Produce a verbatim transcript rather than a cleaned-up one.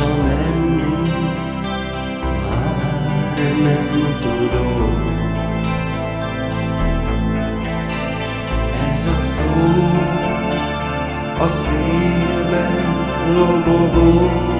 Hazamenni már nem tudok. Ez a szó a szélben lobogó.